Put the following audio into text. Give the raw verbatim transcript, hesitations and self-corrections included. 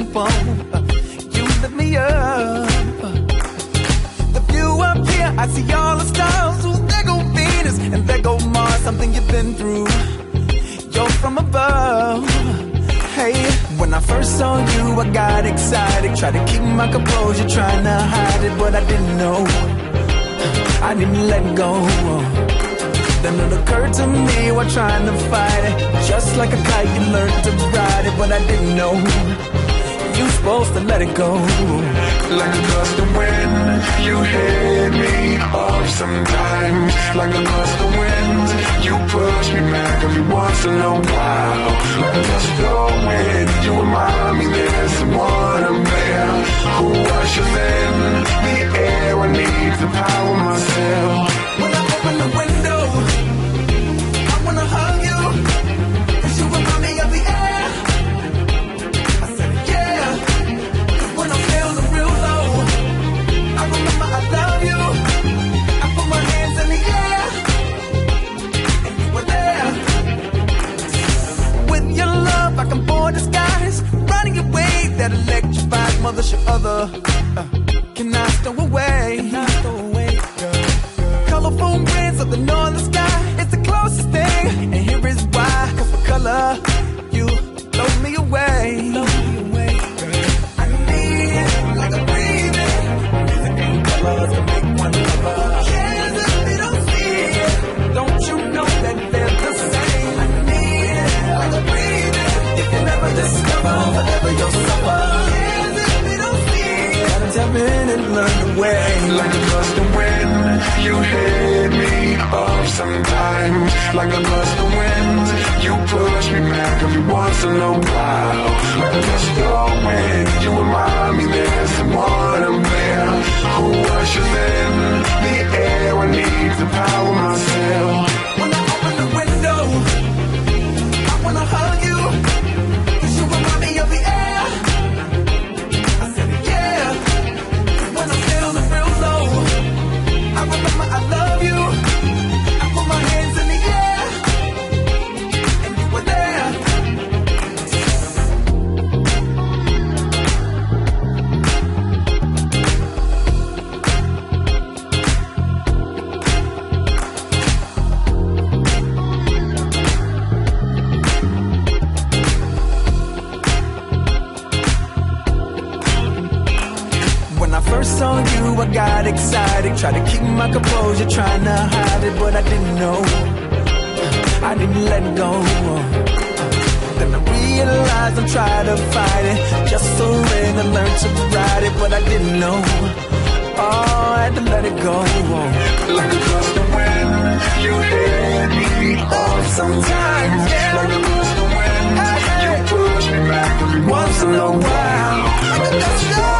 simple. You lift me up. The view up here, I see all the stars. Ooh, there go Venus and there go Mars. Something you've been through. You're from above. Hey, when I first saw you, I got excited. Tried to keep my composure, trying to hide it, but I didn't know. I didn't let go. Then it occurred to me while trying to fight it. Just like a kite, you learned to ride it, but I didn't know you supposed to let it go. Like a gust of wind, you hit me off sometimes. Like a gust of wind, you push me back every once in a while. Like a gust of wind, you remind me there's someone I'm there who ushes in the air. I need to power myself. When I open the window, I wanna hug you, 'cause you remind me of the air. I said yeah, 'cause when I'm feeling real low, I remember I love you. I put my hands in the air, and you were there. With your love, I can board the skies, riding a wave that electrifies. Mother should other, uh, cannot stow away. Cannot stow away, girl. Colorful winds of the northern sky, it's the closest thing, and here is why. 'Cause for color, you blow me away. Blow me away, girl. I need it like a breathing. Music and colors to make one lover. Cares if they don't see it. Don't you know that they're the same? I need it like a breathing. If you never discover, forever you'll suffer. Cares if they don't see it. Gotta tap in and learn the way. Like a gust of wind, you hit me off sometimes. Like a gust of wind, you push me back every once in a while. Like a gust of wind, you remind me there's someone I'm there who ushes in the air. I need to power myself. When I open the window, I wanna hug you, 'cause you remind me of the air. I said yeah, 'cause when I'm feeling real low, I remember I love you. I put my hands in the air, and you were there. When I first saw you, I got excited. Tried to keep my composure, trying to hide it, but I didn't know. I didn't let go. Then I realized I'm trying to fight it. Just surrender, learn to ride it, but I didn't know. Oh, I had to let it go. Like a gust of wind, you hit me off sometimes. Yeah. Like a gust of wind, you push me back every once in a while. Like a gust of